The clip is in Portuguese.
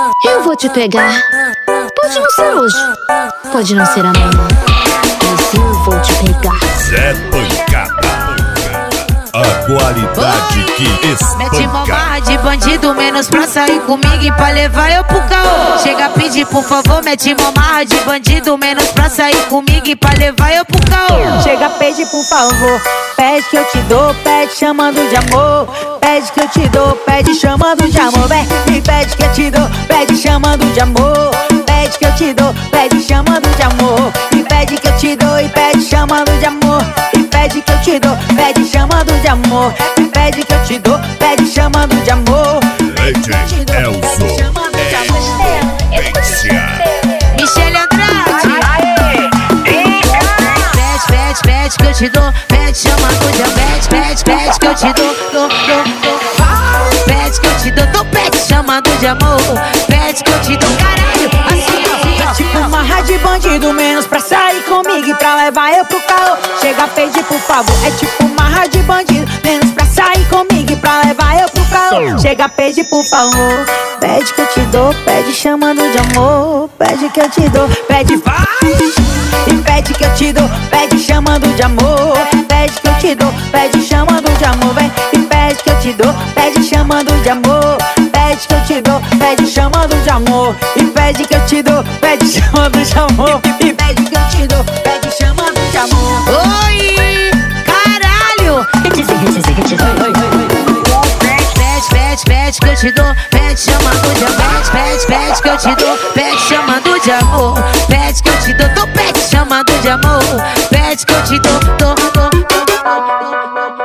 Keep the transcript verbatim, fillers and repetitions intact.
Eu vou te pegar. Pode não ser hoje, pode não ser amanhã, mas eu vou te pegar. Zé Pancada, a qualidade que espanca. Mete mó barra de bandido, menos pra sair comigo e pra levar eu pro caô. Chega a pedir por favor, mete mó barra de bandido, menos pra sair comigo e pra levar eu pro caô. Chega a pedir por favor, pede que eu te dou, pede chamando de amor. Pede que eu te dou, pede chamando de amor. Vem, me pede que eu te dou, pede chamando de amor. Pede que eu te dou, pede chamando de amor. E pede que eu te dou, e pede chamando de amor. E pede que eu te dou, pede chamando de amor. E pede que eu te dou, pede chamando de amor. Leite Elzo, Essência. Michele Andrade. Pede, pede, pede que eu te dou, pede chamando de amor. Pede, pede, pede que eu te dou, dou, dou, dou. Pede que eu te dou, dou, pede chamando de amor. Pede que eu te dou, caralho, assim, assim, É tipo uma rádio de bandido, menos pra sair comigo e pra levar eu pro caô. Chega a pedir por favor, é tipo uma rádio de bandido, menos pra sair comigo e pra levar eu pro caô. Chega a pedir por favor, pede que eu te dou, pede chamando de amor. Pede que eu te dou, pede vai. E pede que eu te dou, pede chamando de amor. Pede que eu te dou, pede chamando de amor. Vem, e pede que eu te dou, pede chamando de amor. Pede que eu te dou, pede chamando de amor. E pede que eu te dou, pede chamando de amor. E pede que eu te dou, pede chamando de amor. oi, caralho. Pede, pede, pede que eu te dou, pede chamando de amor. Pede, pede que eu te dou, pede chamando de amor. Pede que eu te dou, dou, pede chamando de amor. Pede que eu te dou, dou, dou, dou, dou.